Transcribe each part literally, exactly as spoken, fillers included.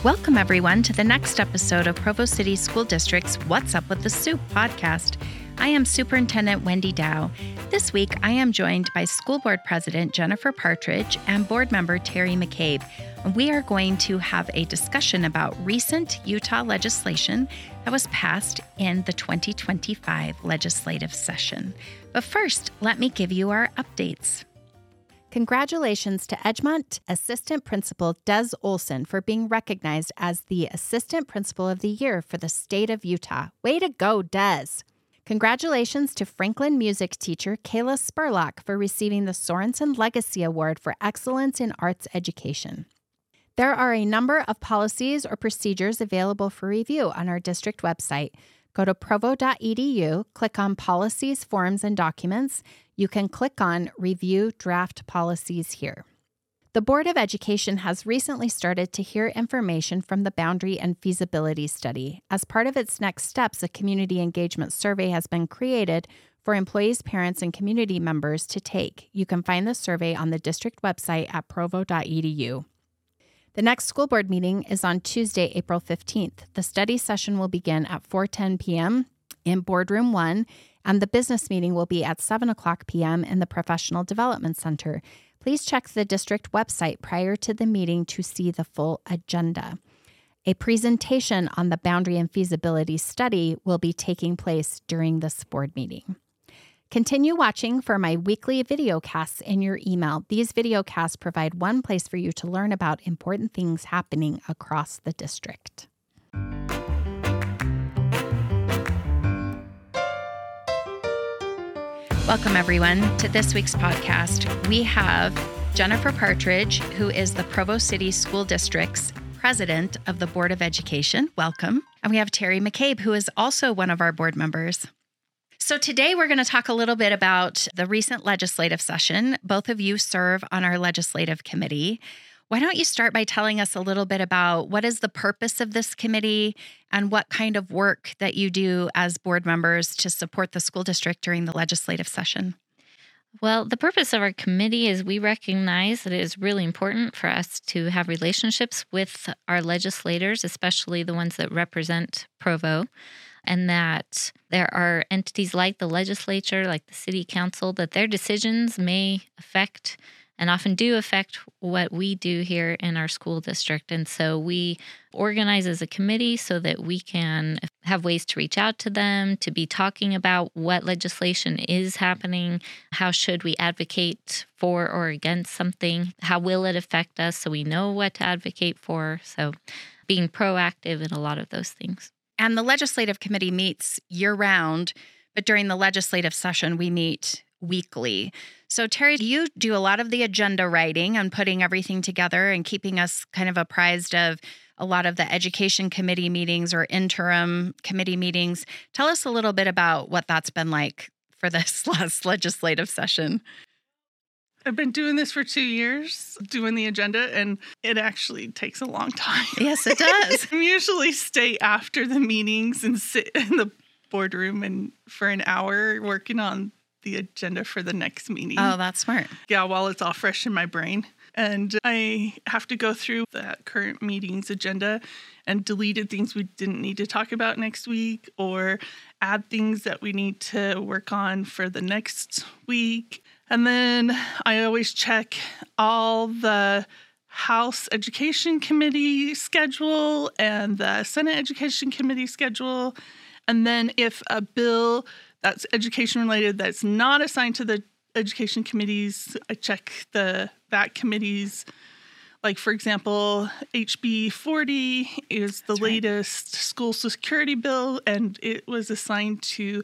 Welcome, everyone, to the next episode of Provo City School District's What's Up with the Soup podcast. I am Superintendent Wendy Dow. This week, I am joined by School Board President Jennifer Partridge and Board Member Terry McCabe. We are going to have a discussion about recent Utah legislation that was passed in the twenty twenty-five legislative session. But first, let me give you our updates. Congratulations to Edgemont Assistant Principal Des Olson for being recognized as the Assistant Principal of the Year for the state of Utah. Way to go, Des! Congratulations to Franklin music teacher Kayla Spurlock for receiving the Sorensen Legacy Award for Excellence in Arts Education. There are a number of policies or procedures available for review on our district website. Go to provo dot e d u, click on Policies, Forms, and Documents. You can click on Review Draft Policies here. The Board of Education has recently started to hear information from the Boundary and Feasibility Study. As part of its next steps, a community engagement survey has been created for employees, parents, and community members to take. You can find the survey on the district website at provo dot e d u. The next school board meeting is on Tuesday, April fifteenth. The study session will begin at four ten p.m. in Boardroom one, and the business meeting will be at seven o'clock p.m. in the Professional Development Center. Please check the district website prior to the meeting to see the full agenda. A presentation on the Boundary and Feasibility Study will be taking place during this board meeting. Continue watching for my weekly videocasts in your email. These videocasts provide one place for you to learn about important things happening across the district. Welcome, everyone, to this week's podcast. We have Jennifer Partridge, who is the Provo City School District's president of the Board of Education. Welcome. And we have Terry McCabe, who is also one of our board members. So today we're going to talk a little bit about the recent legislative session. Both of you serve on our legislative committee. Why don't you start by telling us a little bit about what is the purpose of this committee and what kind of work that you do as board members to support the school district during the legislative session? Well, the purpose of our committee is we recognize that it is really important for us to have relationships with our legislators, especially the ones that represent Provo, and that there are entities like the legislature, like the city council, that their decisions may affect and often do affect what we do here in our school district. And so we organize as a committee so that we can have ways to reach out to them, to be talking about what legislation is happening, how should we advocate for or against something, how will it affect us so we know what to advocate for. So being proactive in a lot of those things. And the legislative committee meets year-round, but during the legislative session, we meet weekly. So, Terry, you do a lot of the agenda writing and putting everything together and keeping us kind of apprised of a lot of the education committee meetings or interim committee meetings. Tell us a little bit about what that's been like for this last legislative session. I've been doing this for two years, doing the agenda, and it actually takes a long time. Yes, it does. I usually stay after the meetings and sit in the boardroom and for an hour working on the agenda for the next meeting. Oh, that's smart. Yeah, while it's all fresh in my brain. And I have to go through that current meeting's agenda and deleted things we didn't need to talk about next week or add things that we need to work on for the next week. And then I always check all the House Education Committee schedule and the Senate Education Committee schedule. And then if a bill that's education related that's not assigned to the education committees, I check the that committee's, like, for example, H B forty is the That's latest right. school security bill, and it was assigned to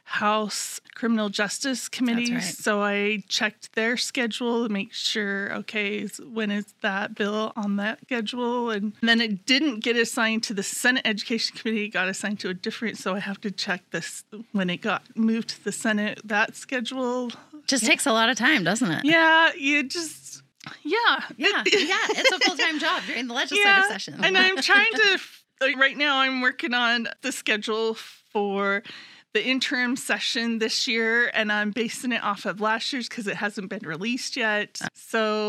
House Criminal Justice Committee. Right. So I checked their schedule to make sure, okay, when is that bill on that schedule? And then it didn't get assigned to the Senate Education Committee. It got assigned to a different, so I have to check this when it got moved to the Senate, that schedule. Just yeah. takes a lot of time, doesn't it? Yeah, you just, yeah. Yeah, yeah, it's a full-time job during the legislative yeah, session. And I'm trying to, like, right now I'm working on the schedule for the interim session this year, and I'm basing it off of last year's because it hasn't been released yet. So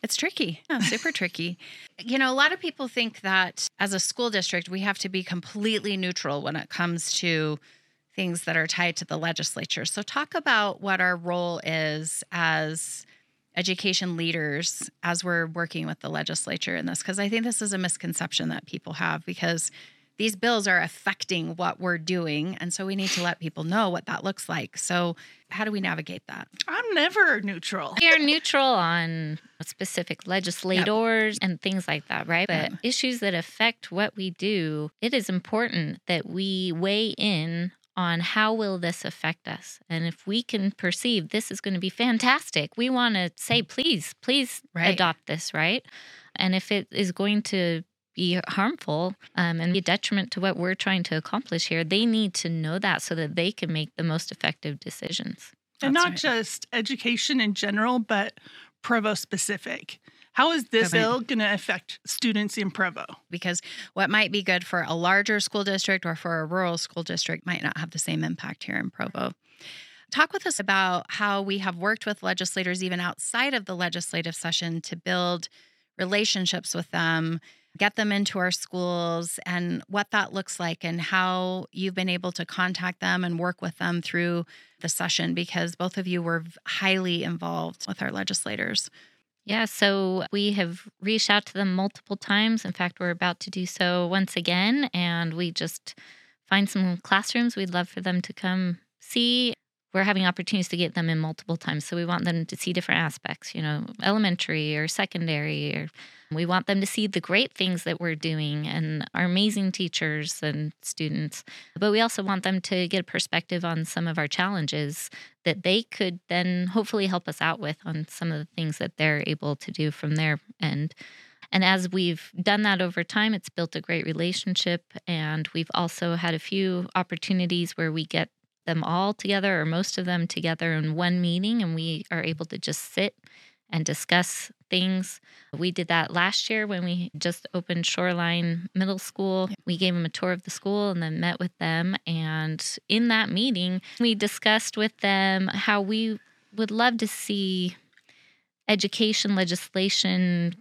It's tricky. Yeah, super tricky. You know, a lot of people think that as a school district, we have to be completely neutral when it comes to things that are tied to the legislature. So talk about what our role is as education leaders as we're working with the legislature in this, because I think this is a misconception that people have, because these bills are affecting what we're doing. And so we need to let people know what that looks like. So how do we navigate that? I'm never neutral. We are neutral on specific legislators yep. and things like that, right? But yep. issues that affect what we do, it is important that we weigh in on how will this affect us. And if we can perceive this is going to be fantastic, we want to say, please, please right. adopt this, right? And if it is going to be harmful um, and be a detriment to what we're trying to accomplish here, they need to know that so that they can make the most effective decisions. And That's not right. just education in general, but Provo specific. How is this Go ahead. bill going to affect students in Provo? Because what might be good for a larger school district or for a rural school district might not have the same impact here in Provo. Talk with us about how we have worked with legislators even outside of the legislative session to build relationships with them, get them into our schools, and what that looks like and how you've been able to contact them and work with them through the session, because both of you were highly involved with our legislators. Yeah, so we have reached out to them multiple times. In fact, we're about to do so once again, and we just find some classrooms we'd love for them to come see. We're having opportunities to get them in multiple times. So we want them to see different aspects, you know, elementary or secondary, or we want them to see the great things that we're doing and our amazing teachers and students. But we also want them to get a perspective on some of our challenges that they could then hopefully help us out with on some of the things that they're able to do from their end. And as we've done that over time, it's built a great relationship. And we've also had a few opportunities where we get them all together or most of them together in one meeting, and we are able to just sit and discuss things. We did that last year when we just opened Shoreline Middle School. We gave them a tour of the school and then met with them. And in that meeting, we discussed with them how we would love to see education legislation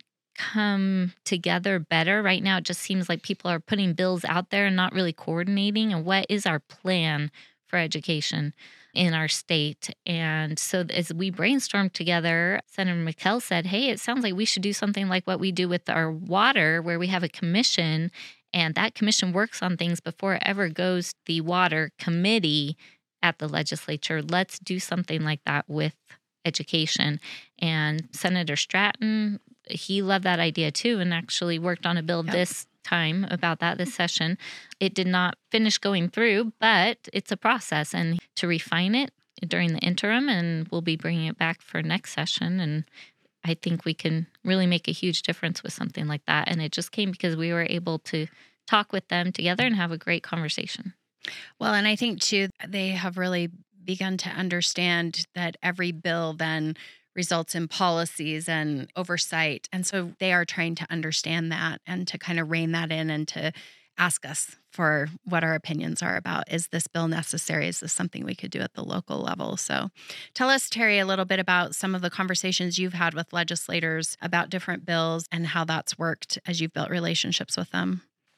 come together better. Right now, it just seems like people are putting bills out there and not really coordinating. And what is our plan for education in our state? And so as we brainstormed together, Senator McKell said, hey, it sounds like we should do something like what we do with our water, where we have a commission, and that commission works on things before it ever goes to the water committee at the legislature. Let's do something like that with education. And Senator Stratton, he loved that idea too, and actually worked on a bill yep. this time about that this session. It did not finish going through, but it's a process, and to refine it during the interim, and we'll be bringing it back for next session. And I think we can really make a huge difference with something like that. And it just came because we were able to talk with them together and have a great conversation. Well, and I think too, they have really begun to understand that every bill then results in policies and oversight. And so they are trying to understand that and to kind of rein that in and to ask us for what our opinions are about, is this bill necessary? Is this something we could do at the local level? So tell us, Terry, a little bit about some of the conversations you've had with legislators about different bills and how that's worked as you've built relationships with them.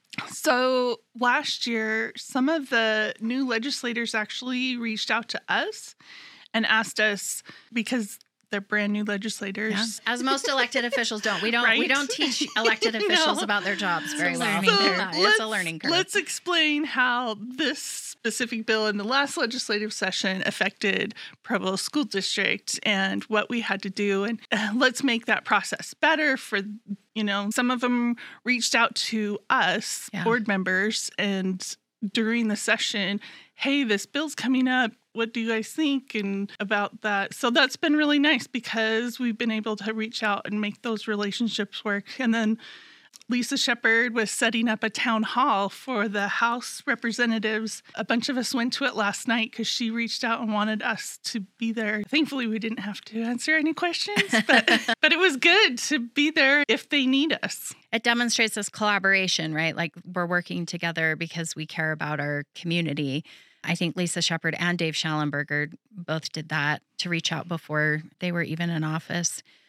So last year, some of the new legislators actually reached out to us and asked us, because they're brand new legislators. Yeah. As most elected officials don't. We don't right? we don't teach elected officials no. about their jobs very well. So It's a learning curve. Let's explain how this specific bill in the last legislative session affected Provo School District and what we had to do. And uh, let's make that process better for, you know, some of them reached out to us, yeah. board members, and during the session, hey, this bill's coming up. What do you guys think and about that? So that's been really nice because we've been able to reach out and make those relationships work. And then Lisa Shepard was setting up a town hall for the House representatives. A bunch of us went to it last night because she reached out and wanted us to be there. Thankfully, we didn't have to answer any questions, but, but it was good to be there if they need us. It demonstrates this collaboration, right? Like we're working together because we care about our community. I think Lisa Shepard and Dave Schallenberger both did that to reach out before they were even in office.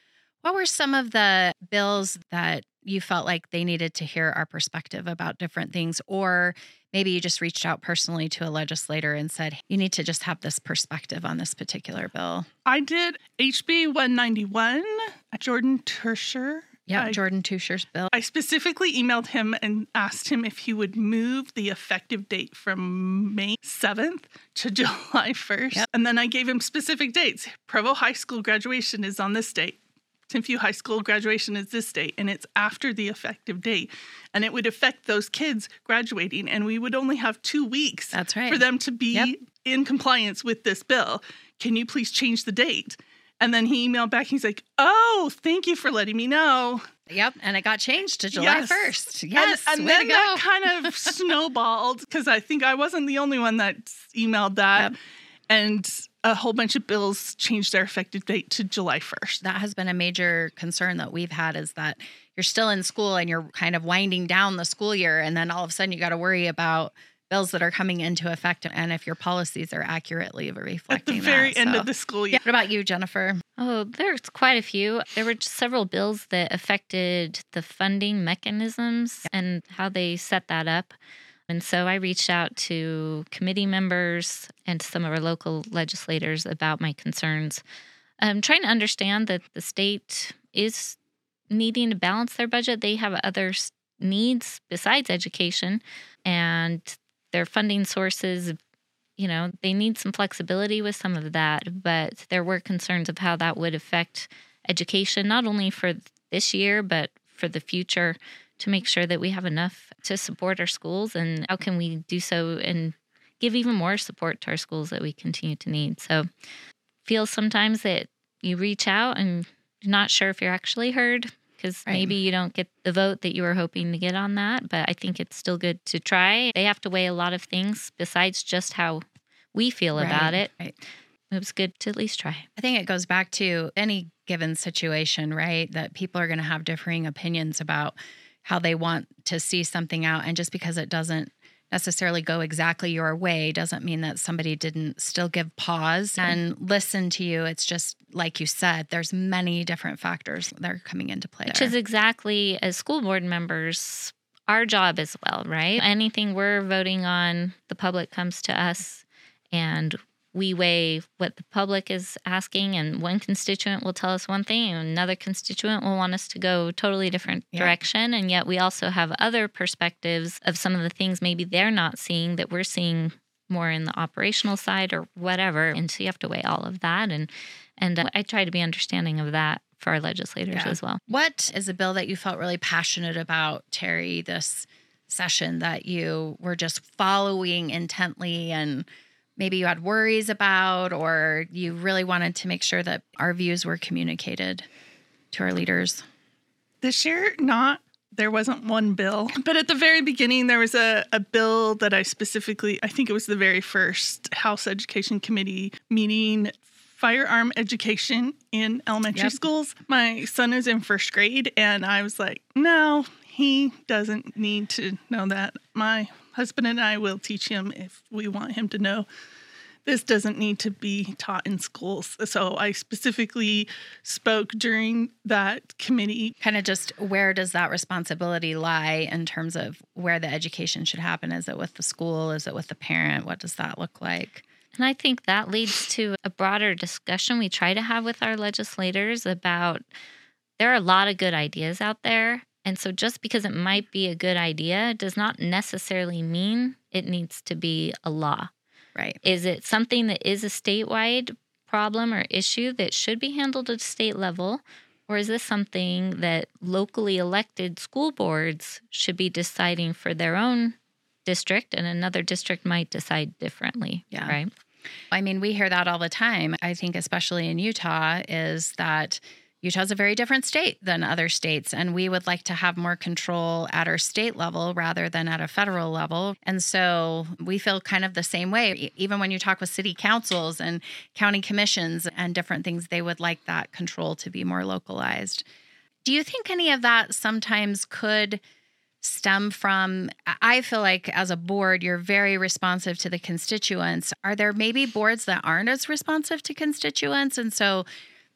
What were some of the bills that you felt like they needed to hear our perspective about different things? Or maybe you just reached out personally to a legislator and said, you need to just have this perspective on this particular bill. I did H B one ninety-one, Jordan Tursher. Yeah, I, Jordan Tusher's bill. I specifically emailed him and asked him if he would move the effective date from May seventh to July first. Yep. And then I gave him specific dates. Provo High School graduation is on this date. Timpview High School graduation is this date, and it's after the effective date. And it would affect those kids graduating, and we would only have two weeks That's right. for them to be Yep. in compliance with this bill. Can you please change the date? And then he emailed back. He's like, oh, thank you for letting me know. Yep. And it got changed to July Yes. first. Yes. And, and way then to go. that kind of snowballed because I think I wasn't the only one that emailed that. Yep. And a whole bunch of bills changed their effective date to July first. That has been a major concern that we've had, is that you're still in school and you're kind of winding down the school year. And then all of a sudden you got to worry about bills that are coming into effect and if your policies are accurately reflecting At the very that. end So, of the school year. yeah. What about you, Jennifer? Oh, there's quite a few. There were just several bills that affected the funding mechanisms and how they set that up. And so I reached out to committee members and some of our local legislators about my concerns. I'm trying to understand that the state is needing to balance their budget. They have other s- needs besides education, and their funding sources, you know, they need some flexibility with some of that. But there were concerns of how that would affect education, not only for this year, but for the future, to make sure that we have enough to support our schools, and how can we do so and give even more support to our schools that we continue to need. So feel sometimes that you reach out and you're not sure if you're actually heard, because Right. maybe you don't get the vote that you were hoping to get on that, but I think it's still good to try. They have to weigh a lot of things besides just how we feel about Right, it. right. It was good to at least try. I think it goes back to any given situation, right? That people are going to have differing opinions about how they want to see something out. And just because it doesn't necessarily go exactly your way doesn't mean that somebody didn't still give pause and listen to you. It's just like you said, there's many different factors that are coming into play. Which there. is exactly, as school board members, our job as well, right? Anything we're voting on, the public comes to us and we weigh what the public is asking, and one constituent will tell us one thing and another constituent will want us to go totally different Yeah. direction. And yet we also have other perspectives of some of the things maybe they're not seeing that we're seeing more in the operational side or whatever. And so you have to weigh all of that. And, and uh, I try to be understanding of that for our legislators Yeah. as well. What is a bill that you felt really passionate about, Terry, this session, that you were just following intently and maybe you had worries about, or you really wanted to make sure that our views were communicated to our leaders? This year, not. There wasn't one bill. But at the very beginning, there was a, a bill that I specifically, I think it was the very first House Education Committee meeting, firearm education in elementary Yep. schools. My son is in first grade, and I was like, no, he doesn't need to know that. My husband and I will teach him if we want him to know. This doesn't need to be taught in schools. So I specifically spoke during that committee. Kind of just where does that responsibility lie in terms of where the education should happen? Is it with the school? Is it with the parent? What does that look like? And I think that leads to a broader discussion we try to have with our legislators about, there are a lot of good ideas out there. And so just because it might be a good idea does not necessarily mean it needs to be a law. Right. Is it something that is a statewide problem or issue that should be handled at state level? Or is this something that locally elected school boards should be deciding for their own district, and another district might decide differently? Yeah. Right. I mean, we hear that all the time. I think especially in Utah, is that Utah's a very different state than other states, and we would like to have more control at our state level rather than at a federal level. And so we feel kind of the same way. E- Even when you talk with city councils and county commissions and different things, they would like that control to be more localized. Do you think any of that sometimes could stem from, I feel like as a board, you're very responsive to the constituents. Are there maybe boards that aren't as responsive to constituents? And so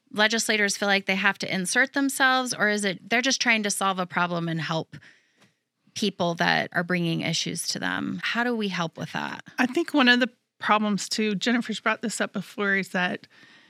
legislators feel like they have to insert themselves, or is it they're just trying to solve a problem and help people that are bringing issues to them? How do we help with that? I think one of the problems too, Jennifer's brought this up before, is that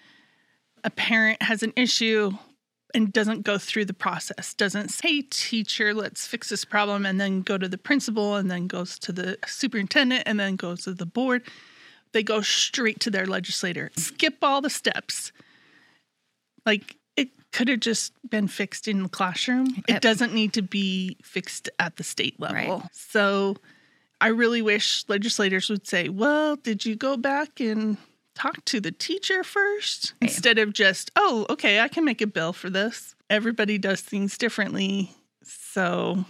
a parent has an issue and doesn't go through the process, doesn't say, hey, teacher, let's fix this problem, and then go to the principal, and then goes to the superintendent, and then goes to the board. They go straight to their legislator, skip all the steps. Like, it could have just been fixed in the classroom. Yep. It doesn't need to be fixed at the state level. Right. So I really wish legislators would say, well, did you go back and talk to the teacher first? Right. Instead of just, oh, okay, I can make a bill for this. Everybody does things differently. So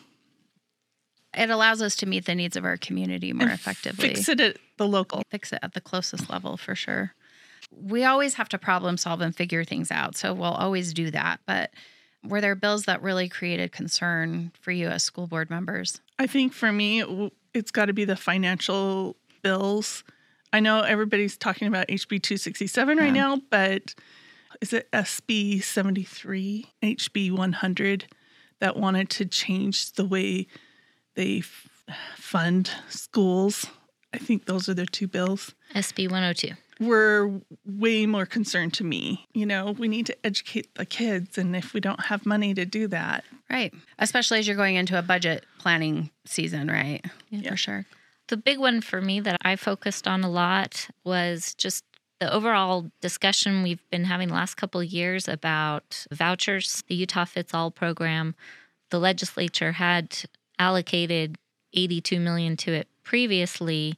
It allows us to meet the needs of our community more effectively. Fix it at the local. Fix it at the closest level, for sure. We always have to problem solve and figure things out, so we'll always do that. But were there bills that really created concern for you as school board members? I think for me, it, it's got to be the financial bills. I know everybody's talking about H B two sixty-seven right Yeah. now, but is it S B seventy-three, H B one hundred that wanted to change the way they f- fund schools? I think those are the two bills. S B one oh two. Were way more concerned to me. You know, we need to educate the kids, and if we don't have money to do that. Right. Especially as you're going into a budget planning season, right? Yeah. For sure. The big one for me that I focused on a lot was just the overall discussion we've been having the last couple of years about vouchers, the Utah Fits All program. The legislature had allocated eighty-two million dollars to it previously,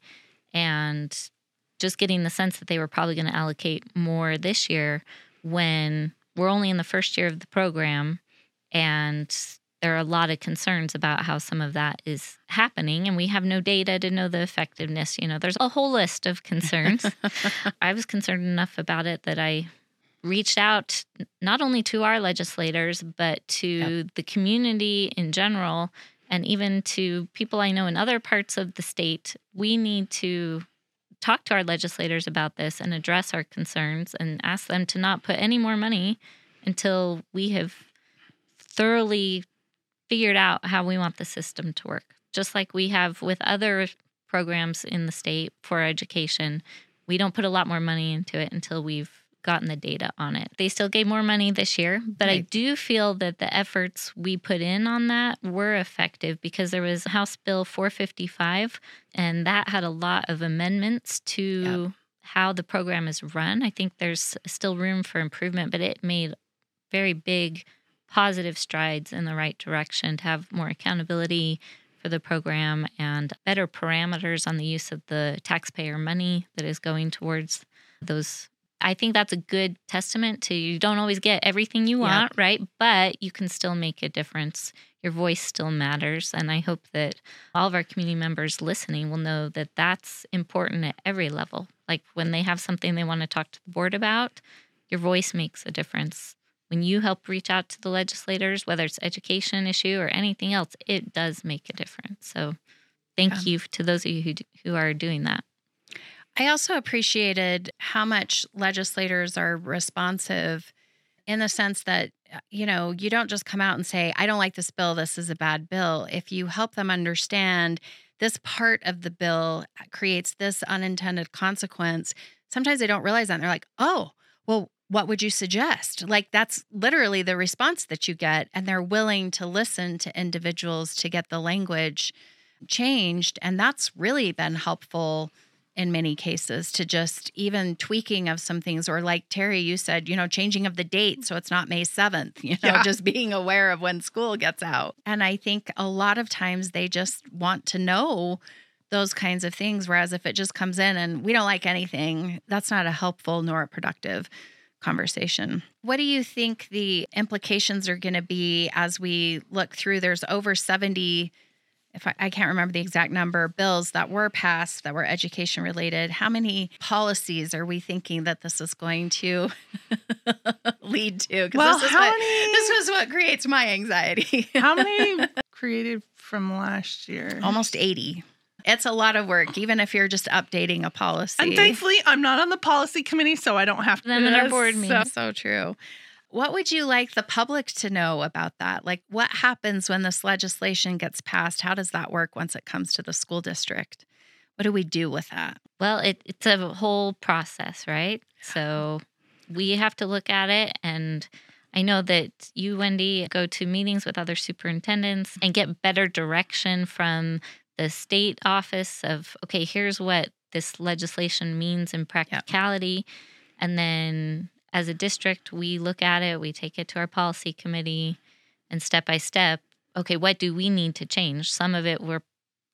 and just getting the sense that they were probably going to allocate more this year when we're only in the first year of the program, and there are a lot of concerns about how some of that is happening, and we have no data to know the effectiveness. You know, there's a whole list of concerns. I was concerned enough about it that I reached out not only to our legislators, but to Yep. the community in general, and even to people I know in other parts of the state. We need to talk to our legislators about this and address our concerns and ask them to not put any more money until we have thoroughly figured out how we want the system to work. Just like we have with other programs in the state for education, we don't put a lot more money into it until we've gotten the data on it. They still gave more money this year, but I Right. do feel that the efforts we put in on that were effective because there was House Bill four fifty-five, and that had a lot of amendments to Yep. how the program is run. I think there's still room for improvement, but it made very big positive strides in the right direction to have more accountability for the program and better parameters on the use of the taxpayer money that is going towards those. I think that's a good testament to you don't always get everything you want, right? But you can still make a difference. Your voice still matters. And I hope that all of our community members listening will know that that's important at every level. Like when they have something they want to talk to the board about, your voice makes a difference. When you help reach out to the legislators, whether it's education issue or anything else, it does make a difference. So thank Yeah. you to those of you who, who are doing that. I also appreciated how much legislators are responsive in the sense that, you know, you don't just come out and say, I don't like this bill, this is a bad bill. If you help them understand this part of the bill creates this unintended consequence, sometimes they don't realize that. And they're like, oh, well, what would you suggest? Like, that's literally the response that you get. And they're willing to listen to individuals to get the language changed. And that's really been helpful in many cases, to just even tweaking of some things, or like Terry, you said, you know, changing of the date so it's not May seventh, you know, Yeah. just being aware of when school gets out. And I think a lot of times they just want to know those kinds of things, whereas if it just comes in and we don't like anything, that's not a helpful nor a productive conversation. What do you think the implications are going to be as we look through? There's over seventy, if I, I can't remember the exact number, bills that were passed that were education related. How many policies are we thinking that this is going to lead to? 'Cause Well, this is how what, many- this was what creates my anxiety. How many created from last year? Almost eighty. It's a lot of work, even if you're just updating a policy. And thankfully, I'm not on the policy committee, so I don't have to Them do in our this, board so- meetings. So true. What would you like the public to know about that? Like, what happens when this legislation gets passed? How does that work once it comes to the school district? What do we do with that? Well, it, it's a whole process, right? So we have to look at it. And I know that you, Wendy, go to meetings with other superintendents and get better direction from the state office of, okay, here's what this legislation means in practicality. Yep. And then as a district, we look at it, we take it to our policy committee, and step by step, okay, what do we need to change? Some of it we're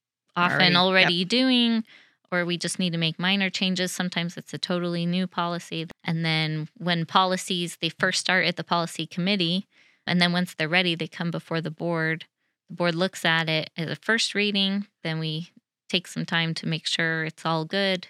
often already, already yep. doing, or we just need to make minor changes. Sometimes it's a totally new policy. And then when policies, they first start at the policy committee, and then once they're ready, they come before the board. The board looks at it as a first reading, then we take some time to make sure it's all good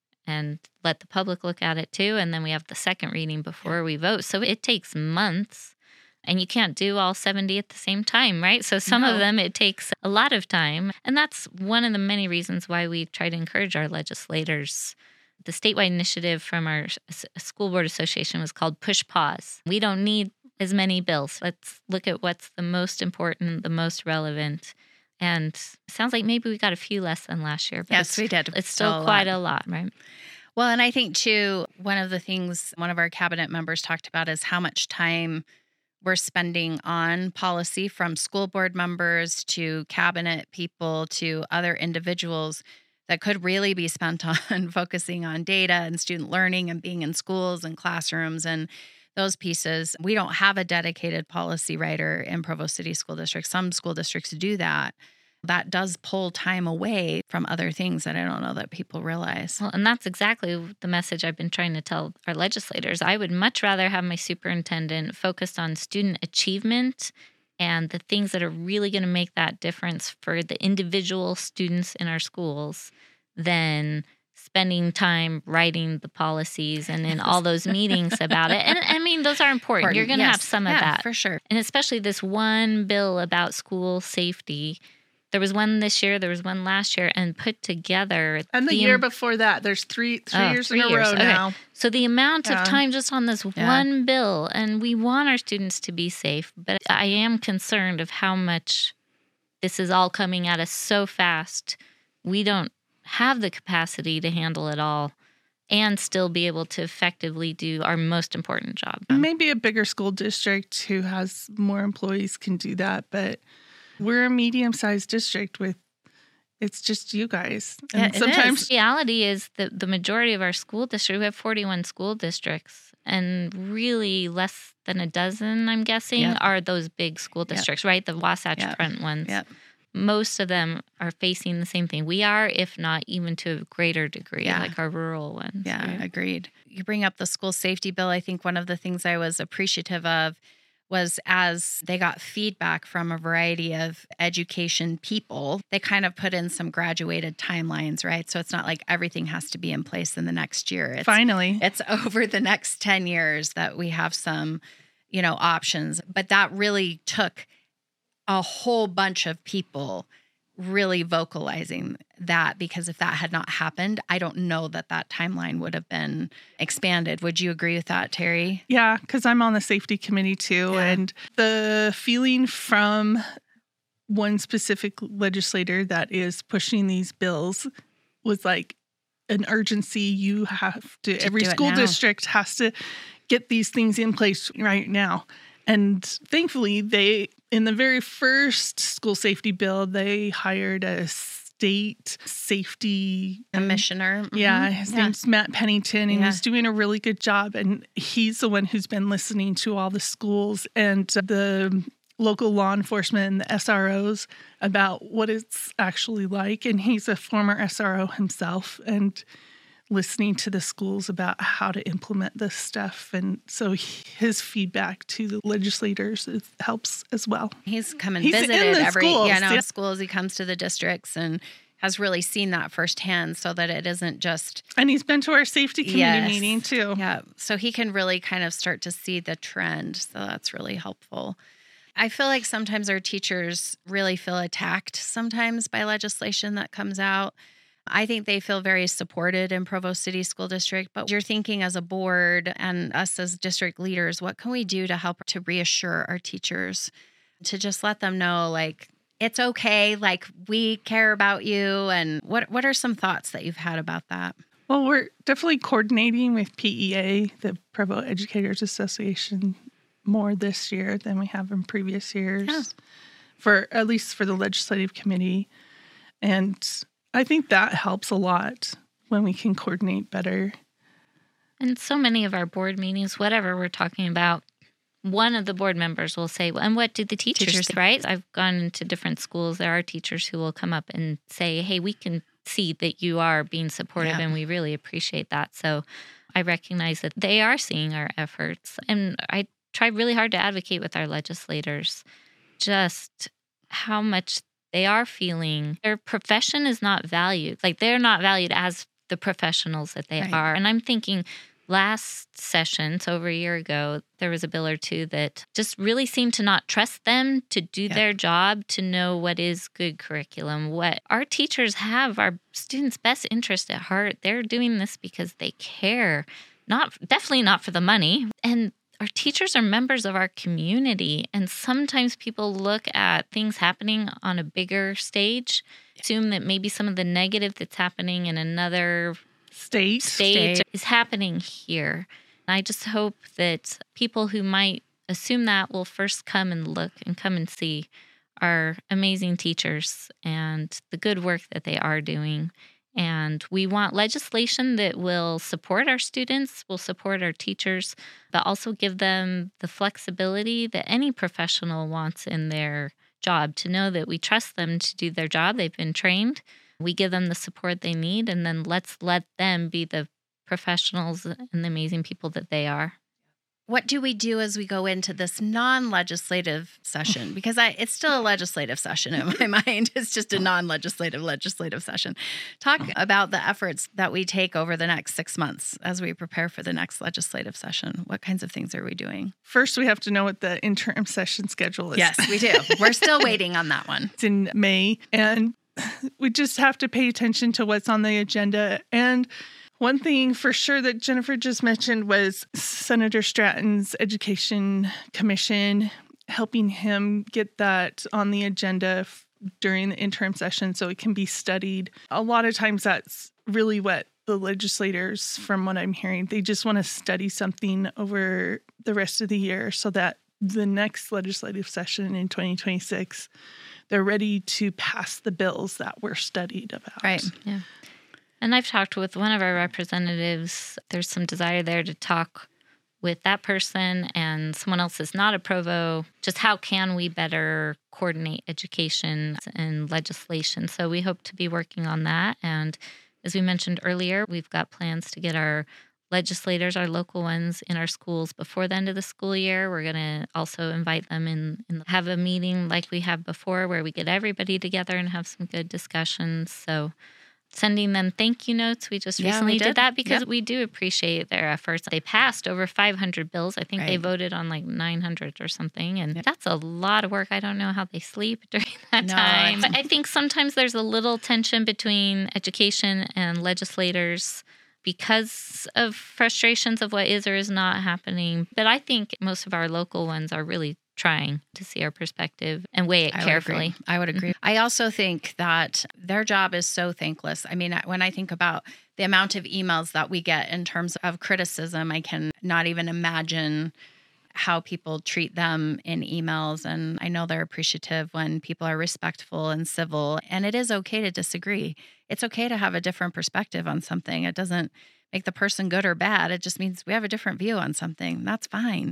and let the public look at it too. And then we have the second reading before yeah. we vote. So it takes months, and you can't do all seventy at the same time, right? So some no. of them, it takes a lot of time. And that's one of the many reasons why we try to encourage our legislators. The statewide initiative from our school board association was called Push Pause. We don't need as many bills. Let's look at what's the most important, the most relevant. And it sounds like maybe we got a few less than last year. But yes, we did. It's still, still a quite lot. a lot, right? Well, and I think, too, one of the things one of our cabinet members talked about is how much time we're spending on policy, from school board members to cabinet people to other individuals, that could really be spent on focusing on data and student learning and being in schools and classrooms and those pieces. We don't have a dedicated policy writer in Provo City School District. Some school districts do that. That does pull time away from other things that I don't know that people realize. Well, and that's exactly the message I've been trying to tell our legislators. I would much rather have my superintendent focused on student achievement and the things that are really going to make that difference for the individual students in our schools than spending time writing the policies and in all those meetings about it. And I mean, those are important. important. You're going to yes. have some yeah, of that. for sure. And especially this one bill about school safety. There was one this year, there was one last year, and put together. And the, the year before that, there's three three oh, years three in a years. row okay. now. So the amount yeah. of time just on this yeah. one bill, and we want our students to be safe, but I am concerned of how much this is all coming at us so fast. We don't have the capacity to handle it all and still be able to effectively do our most important job. Maybe a bigger school district who has more employees can do that, but we're a medium-sized district with, it's just you guys. And yeah, sometimes the reality is that the majority of our school district, we have forty-one school districts, and really less than a dozen, I'm guessing, yep. are those big school districts, yep. right? The Wasatch yep. Front ones. Yep. Most of them are facing the same thing. We are, if not even to a greater degree, yeah. like our rural ones. Yeah, right? agreed. You bring up the school safety bill. I think one of the things I was appreciative of was, as they got feedback from a variety of education people, they kind of put in some graduated timelines, right? So it's not like everything has to be in place in the next year. It's, finally, it's over the next ten years that we have some, you know, options. But that really took a whole bunch of people really vocalizing that, because if that had not happened, I don't know that that timeline would have been expanded. Would you agree with that, Terry? Yeah, because I'm on the safety committee too. Yeah. And the feeling from one specific legislator that is pushing these bills was like an urgency. You have to, To every do it school now. district has to get these things in place right now. And thankfully, they, in the very first school safety bill, they hired a state safety Commissioner. Mm-hmm. Yeah, his yeah. name's Matt Pennington, and Yeah. he's doing a really good job. And he's the one who's been listening to all the schools and the local law enforcement and the S R Os about what it's actually like. And he's a former S R O himself, and listening to the schools about how to implement this stuff. And so his feedback to the legislators is, helps as well. He's come and He's in visited the every schools, yeah, no, yeah. schools. He comes to the districts and has really seen that firsthand, so that it isn't just And he's been to our safety committee Yes. meeting too. yeah. So he can really kind of start to see the trend. So that's really helpful. I feel like sometimes our teachers really feel attacked sometimes by legislation that comes out. I think they feel very supported in Provo City School District, but you're thinking as a board and us as district leaders, what can we do to help to reassure our teachers, to just let them know, like, it's okay, like, we care about you? And what what are some thoughts that you've had about that? Well, we're definitely coordinating with P E A, the Provo Educators Association, more this year than we have in previous years, Yeah. for at least for the legislative committee. And I think that helps a lot when we can coordinate better. And so many of our board meetings, whatever we're talking about, one of the board members will say, well, and what do the teachers, Teachers think, right? I've gone into different schools. There are teachers who will come up and say, hey, we can see that you are being supportive Yeah. and we really appreciate that. So I recognize that they are seeing our efforts. And I try really hard to advocate with our legislators just how much they are feeling their profession is not valued. Like, they're not valued as the professionals that they Right. are. And I'm thinking last session, so over a year ago, there was a bill or two that just really seemed to not trust them to do Yep. their job, to know what is good curriculum. What our teachers have our students' best interest at heart. They're doing this because they care, not definitely not for the money. And our teachers are members of our community. And sometimes people look at things happening on a bigger stage, assume that maybe some of the negative that's happening in another State. state State. is happening here. And I just hope that people who might assume that will first come and look and come and see our amazing teachers and the good work that they are doing. And we want legislation that will support our students, will support our teachers, but also give them the flexibility that any professional wants in their job, to know that we trust them to do their job. They've been trained. We give them the support they need, and then let's let them be the professionals and the amazing people that they are. What do we do as we go into this non-legislative session? Because I, it's still a legislative session in my mind. It's just a non-legislative legislative session. Talk about the efforts that we take over the next six months as we prepare for the next legislative session. What kinds of things are we doing? First, we have to know what the interim session schedule is. Yes, we do. We're still waiting on that one. It's in May, and we just have to pay attention to what's on the agenda. And one thing for sure that Jennifer just mentioned was Senator Stratton's Education Commission, helping him get that on the agenda f- during the interim session so it can be studied. A lot of times that's really what the legislators, from what I'm hearing, they just want to study something over the rest of the year so that the next legislative session in twenty twenty-six, they're ready to pass the bills that were studied about. Right. Yeah. And I've talked with one of our representatives. There's some desire there to talk with that person and someone else is not a Provo. Just how can we better coordinate education and legislation? So we hope to be working on that. And as we mentioned earlier, we've got plans to get our legislators, our local ones, in our schools before the end of the school year. We're going to also invite them in and have a meeting like we have before where we get everybody together and have some good discussions. So sending them thank you notes. We just Yeah, recently we did. did. that because Yep. we do appreciate their efforts. They passed over five hundred bills. I think they Right. voted on like nine hundred or something. And Yep. that's a lot of work. I don't know how they sleep during that No, time. it's- But I think sometimes there's a little tension between education and legislators because of frustrations of what is or is not happening. But I think most of our local ones are really trying to see our perspective and weigh it I would carefully. agree. I would agree. I also think that their job is so thankless. I mean, when I think about the amount of emails that we get in terms of criticism, I can not even imagine how people treat them in emails. And I know they're appreciative when people are respectful and civil. And it is okay to disagree. It's okay to have a different perspective on something. It doesn't make the person good or bad. It just means we have a different view on something. That's fine.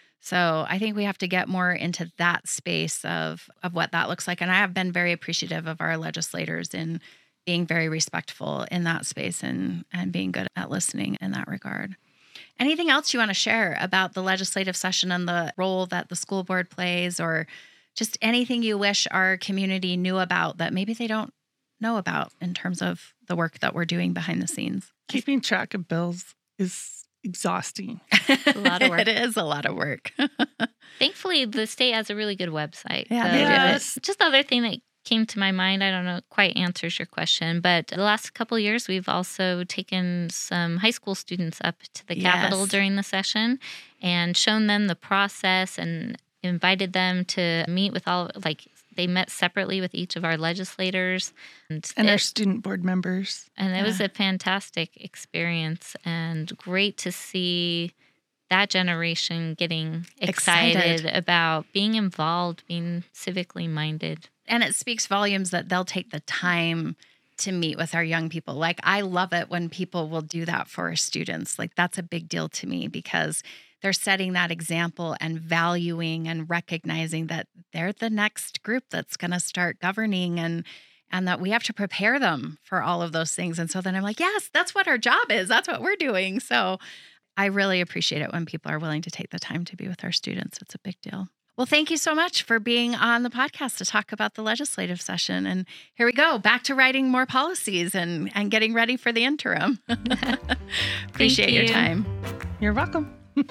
So I think we have to get more into that space of, of what that looks like. And I have been very appreciative of our legislators in being very respectful in that space and, and being good at listening in that regard. Anything else you want to share about the legislative session and the role that the school board plays, or just anything you wish our community knew about that maybe they don't know about in terms of the work that we're doing behind the scenes? Keeping track of bills is exhausting. A lot of work. It is a lot of work. Thankfully, the state has a really good website. Yeah, So they do. Yes. Just the other thing that came to my mind, I don't know, quite answers your question, but the last couple of years, we've also taken some high school students up to the Capitol Yes. during the session and shown them the process and invited them to meet with all, like, they met separately with each of our legislators. And, And our it, student board members. and it was Yeah. a fantastic experience and great to see that generation getting excited, Excited. about being involved, being civically minded. And it speaks volumes that they'll take the time to meet with our young people. Like, I love it when people will do that for our students. Like, that's a big deal to me because they're setting that example and valuing and recognizing that they're the next group that's going to start governing, and and that we have to prepare them for all of those things. And so then I'm like, yes, that's what our job is. That's what we're doing. So I really appreciate it when people are willing to take the time to be with our students. It's a big deal. Well, thank you so much for being on the podcast to talk about the legislative session. And here we go, back to writing more policies and, and getting ready for the interim. Appreciate your you. time. You're welcome.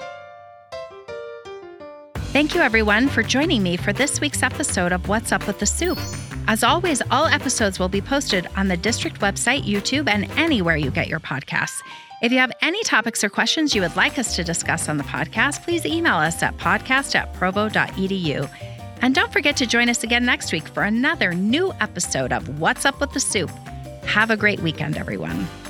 Thank you, everyone, for joining me for this week's episode of What's Up with the Soup. As always, all episodes will be posted on the district website, YouTube, and anywhere you get your podcasts. If you have any topics or questions you would like us to discuss on the podcast, please email us at podcast at provo dot e d u. And don't forget to join us again next week for another new episode of What's Up with the Soup. Have a great weekend, everyone.